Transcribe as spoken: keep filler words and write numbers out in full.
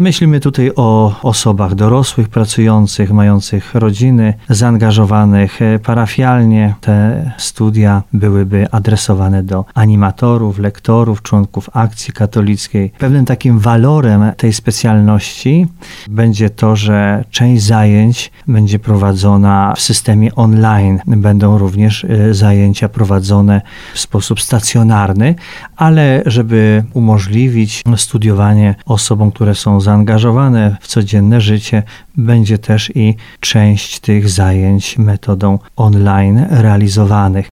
Myślimy tutaj o osobach dorosłych, pracujących, mających rodziny, zaangażowanych parafialnie. Te studia byłyby adresowane do animatorów, lektorów, członków akcji katolickiej. Pewnym takim walorem tej specjalności będzie to, że część zajęć będzie prowadzona w systemie online. Będą również zajęcia prowadzone w sposób stacjonarny, ale żeby umożliwić studiowanie osobom, które są zaangażowane w codzienne życie, będzie też i część tych zajęć metodą online realizowanych.